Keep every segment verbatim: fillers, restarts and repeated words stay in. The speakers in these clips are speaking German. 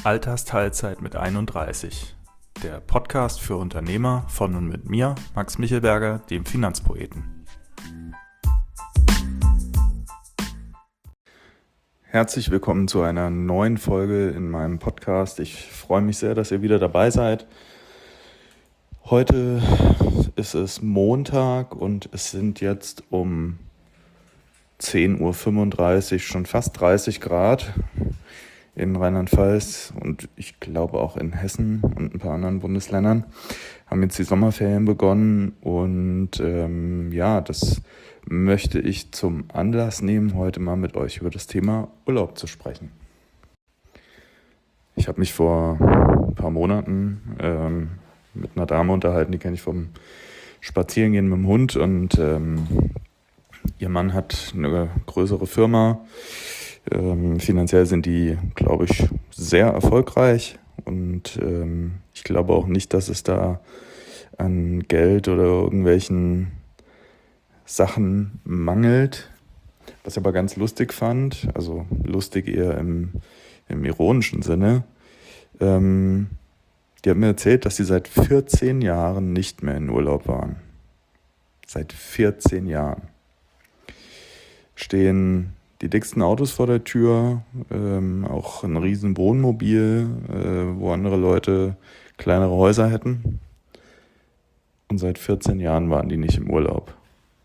Altersteilzeit mit einunddreißig. Der Podcast für Unternehmer von und mit mir, Max Michelberger, dem Finanzpoeten. Herzlich willkommen zu einer neuen Folge in meinem Podcast. Ich freue mich sehr, dass ihr wieder dabei seid. Heute ist es Montag und es sind jetzt um zehn Uhr fünfunddreißig, schon fast dreißig Grad in Rheinland-Pfalz und ich glaube auch in Hessen und ein paar anderen Bundesländern haben jetzt die Sommerferien begonnen und ähm, ja, das möchte ich zum Anlass nehmen, heute mal mit euch über das Thema Urlaub zu sprechen. Ich habe mich vor ein paar Monaten ähm, mit einer Dame unterhalten, die kenne ich vom Spazierengehen mit dem Hund und ähm, ihr Mann hat eine größere Firma. Ähm, finanziell sind die, glaube ich, sehr erfolgreich und ähm, ich glaube auch nicht, dass es da an Geld oder irgendwelchen Sachen mangelt. Was ich aber ganz lustig fand, also lustig eher im, im ironischen Sinne, ähm, die hat mir erzählt, dass sie seit vierzehn Jahren nicht mehr in Urlaub waren. Seit vierzehn Jahren. Stehen die dicksten Autos vor der Tür, ähm, auch ein riesen Wohnmobil, äh, wo andere Leute kleinere Häuser hätten. Und seit vierzehn Jahren waren die nicht im Urlaub.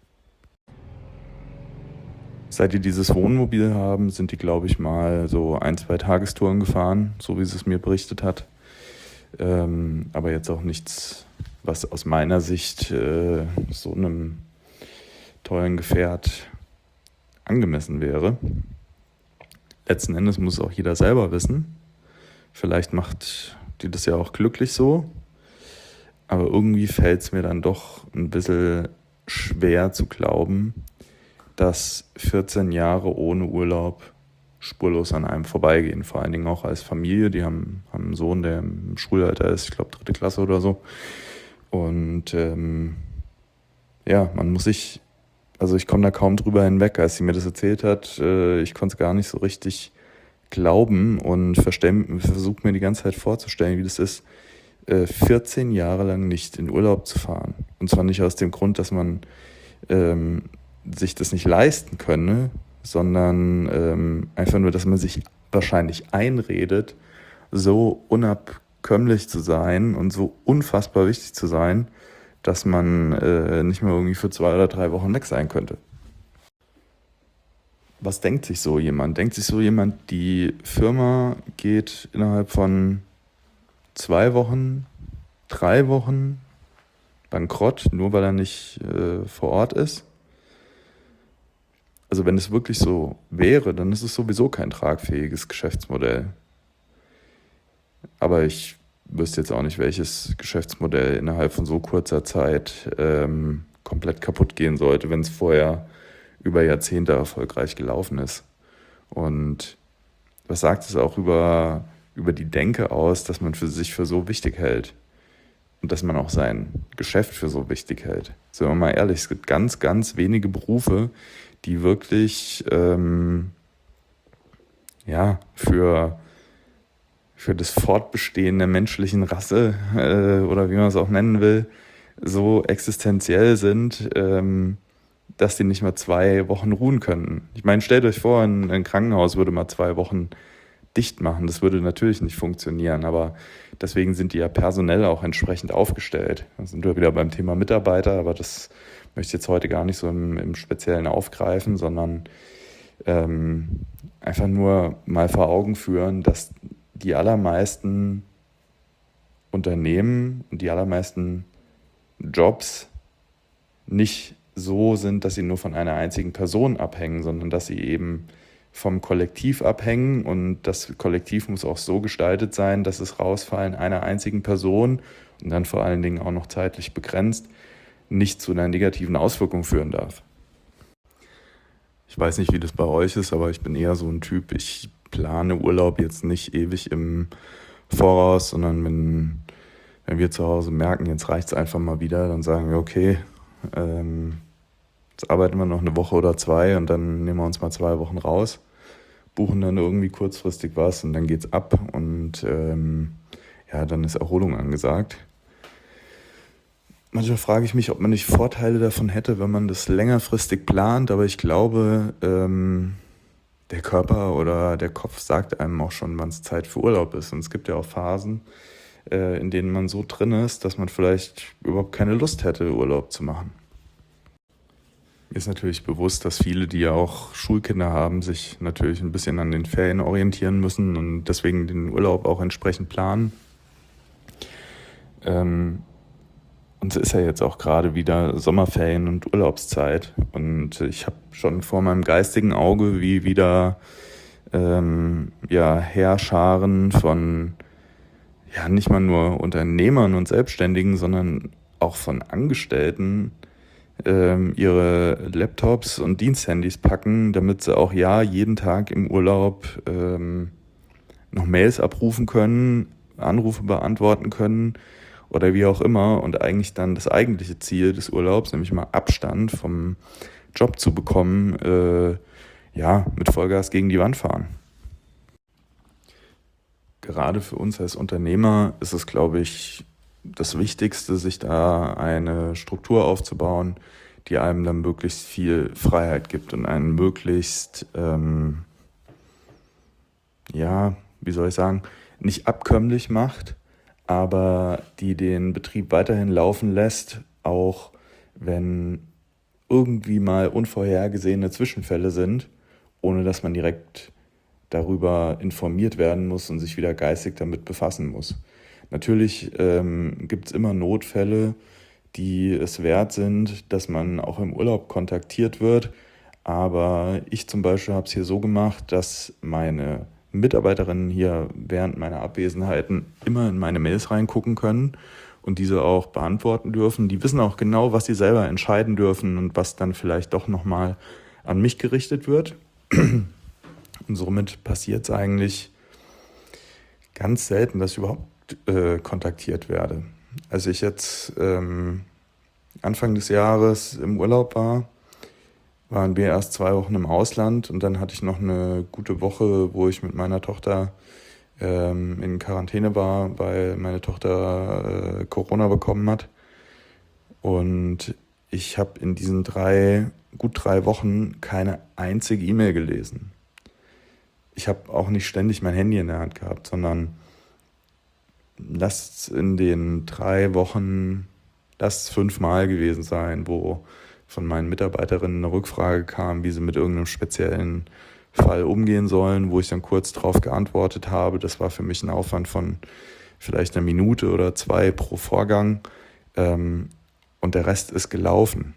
Seit die dieses Wohnmobil haben, sind die, glaube ich, mal so ein, zwei Tagestouren gefahren, so wie sie es mir berichtet hat. Ähm, aber jetzt auch nichts, was aus meiner Sicht äh, so einem tollen Gefährt angemessen wäre. Letzten Endes muss auch jeder selber wissen. Vielleicht macht die das ja auch glücklich so, aber irgendwie fällt es mir dann doch ein bisschen schwer zu glauben, dass vierzehn Jahre ohne Urlaub spurlos an einem vorbeigehen, vor allen Dingen auch als Familie. Die haben, haben einen Sohn, der im Schulalter ist, ich glaube dritte Klasse oder so. Und ähm, ja, man muss sich Also ich komme da kaum drüber hinweg, als sie mir das erzählt hat. Äh, ich konnte es gar nicht so richtig glauben und versuche mir die ganze Zeit vorzustellen, wie das ist, äh, vierzehn Jahre lang nicht in Urlaub zu fahren. Und zwar nicht aus dem Grund, dass man ähm, sich das nicht leisten könne, sondern ähm, einfach nur, dass man sich wahrscheinlich einredet, so unabkömmlich zu sein und so unfassbar wichtig zu sein, dass man äh, nicht mehr irgendwie für zwei oder drei Wochen weg sein könnte. Was denkt sich so jemand? Denkt sich so jemand, die Firma geht innerhalb von zwei Wochen, drei Wochen bankrott, nur weil er nicht äh, vor Ort ist? Also wenn es wirklich so wäre, dann ist es sowieso kein tragfähiges Geschäftsmodell. Aber ich wüsste jetzt auch nicht, welches Geschäftsmodell innerhalb von so kurzer Zeit ähm, komplett kaputt gehen sollte, wenn es vorher über Jahrzehnte erfolgreich gelaufen ist. Und was sagt es auch über, über die Denke aus, dass man für sich für so wichtig hält und dass man auch sein Geschäft für so wichtig hält? Sind wir mal ehrlich, es gibt ganz, ganz wenige Berufe, die wirklich ähm, ja, für für das Fortbestehen der menschlichen Rasse äh, oder wie man es auch nennen will, so existenziell sind, ähm, dass die nicht mal zwei Wochen ruhen könnten. Ich meine, stellt euch vor, ein, ein Krankenhaus würde mal zwei Wochen dicht machen. Das würde natürlich nicht funktionieren, aber deswegen sind die ja personell auch entsprechend aufgestellt. Da sind wir wieder beim Thema Mitarbeiter, aber das möchte ich jetzt heute gar nicht so im, im Speziellen aufgreifen, sondern ähm, einfach nur mal vor Augen führen, dass die allermeisten Unternehmen und die allermeisten Jobs nicht so sind, dass sie nur von einer einzigen Person abhängen, sondern dass sie eben vom Kollektiv abhängen und das Kollektiv muss auch so gestaltet sein, dass das Rausfallen einer einzigen Person und dann vor allen Dingen auch noch zeitlich begrenzt nicht zu einer negativen Auswirkung führen darf. Ich weiß nicht, wie das bei euch ist, aber ich bin eher so ein Typ, ich plane Urlaub jetzt nicht ewig im Voraus, sondern wenn, wenn wir zu Hause merken, jetzt reicht es einfach mal wieder, dann sagen wir, okay, ähm, jetzt arbeiten wir noch eine Woche oder zwei und dann nehmen wir uns mal zwei Wochen raus. buchen dann irgendwie kurzfristig was und dann geht's ab und ähm, ja, dann ist Erholung angesagt. Manchmal frage ich mich, ob man nicht Vorteile davon hätte, wenn man das längerfristig plant, aber ich glaube, ähm, der Körper oder der Kopf sagt einem auch schon, wann es Zeit für Urlaub ist. Und es gibt ja auch Phasen, äh, in denen man so drin ist, dass man vielleicht überhaupt keine Lust hätte, Urlaub zu machen. Mir ist natürlich bewusst, dass viele, die ja auch Schulkinder haben, sich natürlich ein bisschen an den Ferien orientieren müssen und deswegen den Urlaub auch entsprechend planen. Ähm, und es ist ja jetzt auch gerade wieder Sommerferien und Urlaubszeit und ich habe schon vor meinem geistigen Auge, wie wieder ähm, ja, Heerscharen von ja nicht mal nur Unternehmern und Selbstständigen, sondern auch von Angestellten ähm, ihre Laptops und Diensthandys packen, damit sie auch ja jeden Tag im Urlaub ähm, noch Mails abrufen können, Anrufe beantworten können oder wie auch immer und eigentlich dann das eigentliche Ziel des Urlaubs, nämlich mal Abstand vom Job zu bekommen, äh, ja, mit Vollgas gegen die Wand fahren. Gerade für uns als Unternehmer ist es, glaube ich, das Wichtigste, sich da eine Struktur aufzubauen, die einem dann möglichst viel Freiheit gibt und einen möglichst, ähm, ja, wie soll ich sagen, nicht abkömmlich macht, aber die den Betrieb weiterhin laufen lässt, auch wenn irgendwie mal unvorhergesehene Zwischenfälle sind, ohne dass man direkt darüber informiert werden muss und sich wieder geistig damit befassen muss. Natürlich ähm, gibt es immer Notfälle, die es wert sind, dass man auch im Urlaub kontaktiert wird. Aber ich zum Beispiel habe es hier so gemacht, dass meine Mitarbeiterinnen hier während meiner Abwesenheiten immer in meine Mails reingucken können und diese auch beantworten dürfen. Die wissen auch genau, was sie selber entscheiden dürfen und was dann vielleicht doch nochmal an mich gerichtet wird. Und somit passiert es eigentlich ganz selten, dass ich überhaupt äh, kontaktiert werde. Als ich jetzt ähm, Anfang des Jahres im Urlaub war, waren wir erst zwei Wochen im Ausland und dann hatte ich noch eine gute Woche, wo ich mit meiner Tochter ähm, in Quarantäne war, weil meine Tochter äh, Corona bekommen hat. Und ich habe in diesen drei, gut drei Wochen keine einzige E-Mail gelesen. Ich habe auch nicht ständig mein Handy in der Hand gehabt, sondern lasst es in den drei Wochen, lasst es fünfmal gewesen sein, wo von meinen Mitarbeiterinnen eine Rückfrage kam, wie sie mit irgendeinem speziellen Fall umgehen sollen, wo ich dann kurz darauf geantwortet habe. Das war für mich ein Aufwand von vielleicht einer Minute oder zwei pro Vorgang. Ähm, und der Rest ist gelaufen.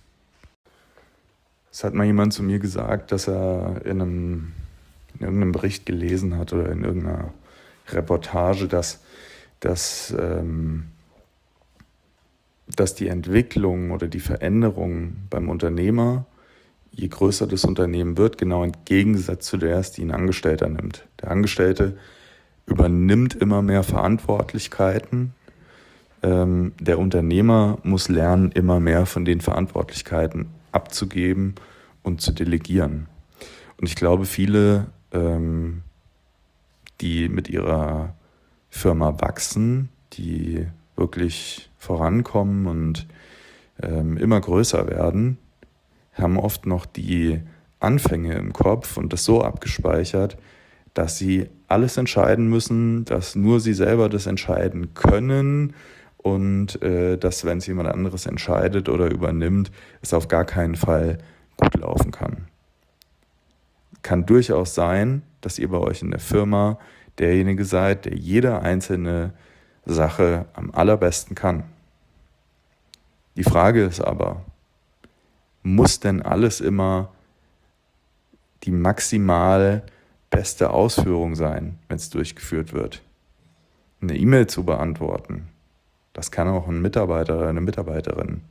Es hat mal jemand zu mir gesagt, dass er in einem, in irgendeinem Bericht gelesen hat oder in irgendeiner Reportage, dass, dass, ähm, dass die Entwicklung oder die Veränderung beim Unternehmer, je größer das Unternehmen wird, genau im Gegensatz zu der ist, die ein Angestellter nimmt. Der Angestellte übernimmt immer mehr Verantwortlichkeiten. Ähm, der Unternehmer muss lernen, immer mehr von den Verantwortlichkeiten abzugeben und zu delegieren. Und ich glaube, viele, ähm, die mit ihrer Firma wachsen, die wirklich vorankommen und ähm, immer größer werden, haben oft noch die Anfänge im Kopf und das so abgespeichert, dass sie alles entscheiden müssen, dass nur sie selber das entscheiden können und äh, dass, wenn es jemand anderes entscheidet oder übernimmt, es auf gar keinen Fall gut laufen kann. Kann durchaus sein, dass ihr bei euch in der Firma derjenige seid, der jede einzelne Sache am allerbesten kann. Die Frage ist aber, muss denn alles immer die maximal beste Ausführung sein, wenn es durchgeführt wird? Eine E-Mail zu beantworten, das kann auch ein Mitarbeiter oder eine Mitarbeiterin.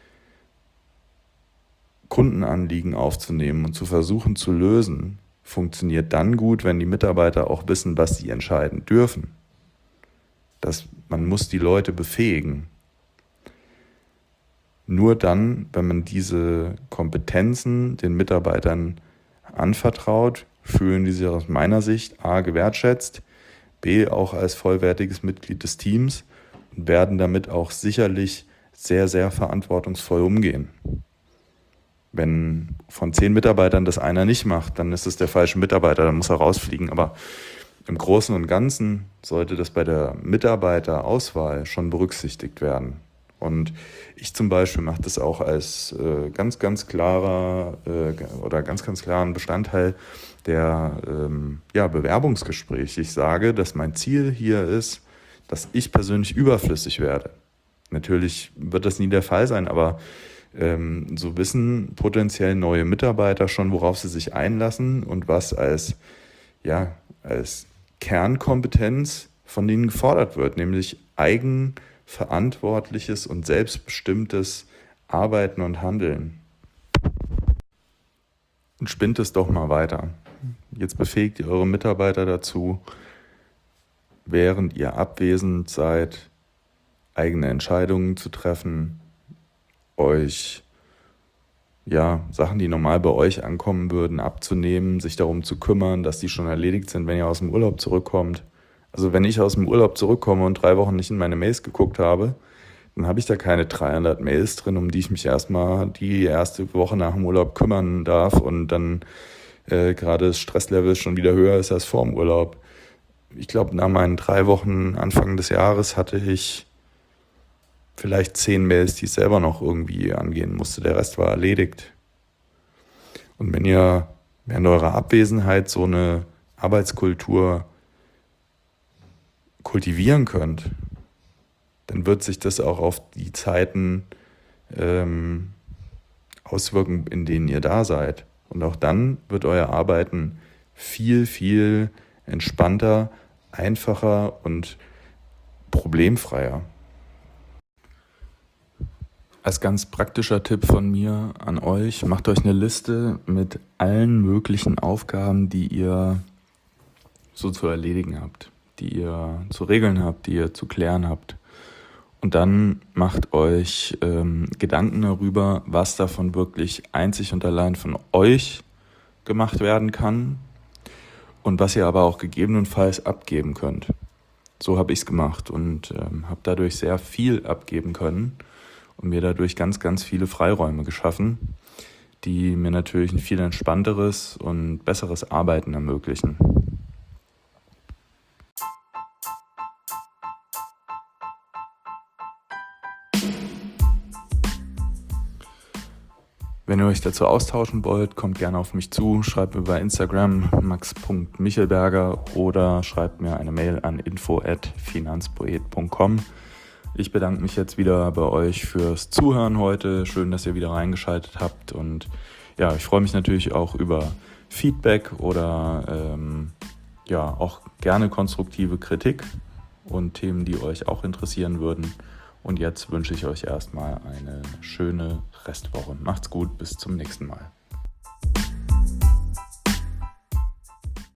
Kundenanliegen aufzunehmen und zu versuchen zu lösen, funktioniert dann gut, wenn die Mitarbeiter auch wissen, was sie entscheiden dürfen. Das, man muss die Leute befähigen. Nur dann, wenn man diese Kompetenzen den Mitarbeitern anvertraut, fühlen die sich aus meiner Sicht A gewertschätzt, B auch als vollwertiges Mitglied des Teams und werden damit auch sicherlich sehr, sehr verantwortungsvoll umgehen. Wenn von zehn Mitarbeitern das einer nicht macht, dann ist es der falsche Mitarbeiter, dann muss er rausfliegen. Aber im Großen und Ganzen sollte das bei der Mitarbeiterauswahl schon berücksichtigt werden. Und ich zum Beispiel mache das auch als äh, ganz, ganz klarer äh, oder ganz, ganz klaren Bestandteil der ähm, ja, Bewerbungsgespräche. Ich sage, dass mein Ziel hier ist, dass ich persönlich überflüssig werde. Natürlich wird das nie der Fall sein, aber ähm, so wissen potenziell neue Mitarbeiter schon, worauf sie sich einlassen und was als, ja, als Kernkompetenz von ihnen gefordert wird, nämlich eigenverantwortliches und selbstbestimmtes Arbeiten und Handeln. Und spinnt es doch mal weiter. Jetzt befähigt ihr eure Mitarbeiter dazu, während ihr abwesend seid, eigene Entscheidungen zu treffen, euch ja, Sachen, die normal bei euch ankommen würden, abzunehmen, sich darum zu kümmern, dass die schon erledigt sind, wenn ihr aus dem Urlaub zurückkommt. Also wenn ich aus dem Urlaub zurückkomme und drei Wochen nicht in meine Mails geguckt habe, dann habe ich da keine dreihundert Mails drin, um die ich mich erstmal die erste Woche nach dem Urlaub kümmern darf und dann äh, gerade das Stresslevel schon wieder höher ist als vor dem Urlaub. Ich glaube, nach meinen drei Wochen Anfang des Jahres hatte ich vielleicht zehn Mails, die ich selber noch irgendwie angehen musste. Der Rest war erledigt. Und wenn ihr während eurer Abwesenheit so eine Arbeitskultur kultivieren könnt, dann wird sich das auch auf die Zeiten ähm, auswirken, in denen ihr da seid. Und auch dann wird euer Arbeiten viel, viel entspannter, einfacher und problemfreier. Als ganz praktischer Tipp von mir an euch, macht euch eine Liste mit allen möglichen Aufgaben, die ihr so zu erledigen habt, die ihr zu regeln habt, die ihr zu klären habt. Und dann macht euch ähm, Gedanken darüber, was davon wirklich einzig und allein von euch gemacht werden kann und was ihr aber auch gegebenenfalls abgeben könnt. So habe ich es gemacht und ähm, habe dadurch sehr viel abgeben können und mir dadurch ganz, ganz viele Freiräume geschaffen, die mir natürlich ein viel entspannteres und besseres Arbeiten ermöglichen. Wenn ihr euch dazu austauschen wollt, kommt gerne auf mich zu, schreibt mir bei Instagram max punkt michelberger oder schreibt mir eine Mail an info at finanzpoet punkt com. Ich bedanke mich jetzt wieder bei euch fürs Zuhören heute. Schön, dass ihr wieder reingeschaltet habt und ja, ich freue mich natürlich auch über Feedback oder ähm, ja auch gerne konstruktive Kritik und Themen, die euch auch interessieren würden. Und jetzt wünsche ich euch erstmal eine schöne Restwoche. Macht's gut, bis zum nächsten Mal.